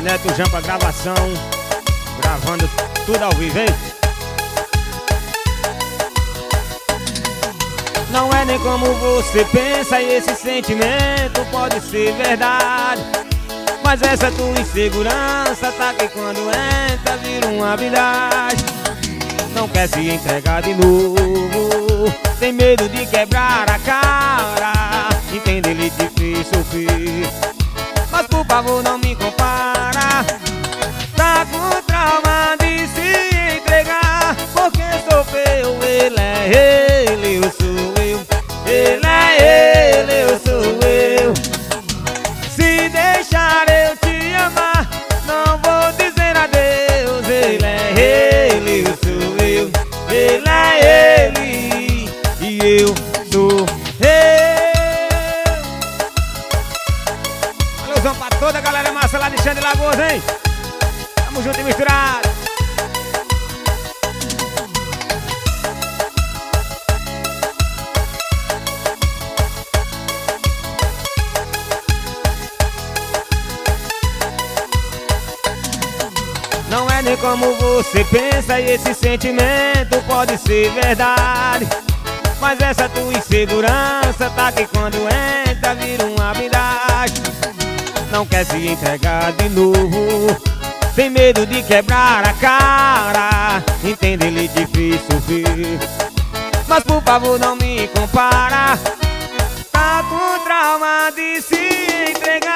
Neto Jampa gravação, gravando tudo ao vivo, hein? Não é nem como você pensa e esse sentimento pode ser verdade. Mas essa tua insegurança tá que quando entra vira uma habilidade. Não quer se entregar de novo, tem medo de quebrar a cara. Entende, ele te fez sofrer, mas por favor não me compara. Tá com trauma de se entregar, porque sofreu. Ele é ele, eu sou eu. Ele é ele, eu sou eu. Se deixar eu te amar, não vou dizer adeus. Ele é ele, eu sou eu. Ele é ele e eu sou eu. Alusão pra toda a galera massa lá de Xande Lagoas, hein? Tamo junto e misturado. Não é nem como você pensa e esse sentimento pode ser verdade. Mas essa tua insegurança tá que quando entra vira uma habilidade. Não quer se entregar de novo, tem medo de quebrar a cara. Entende, ele te fez sofrer, mas por favor não me compara. Tá com trauma de se entregar.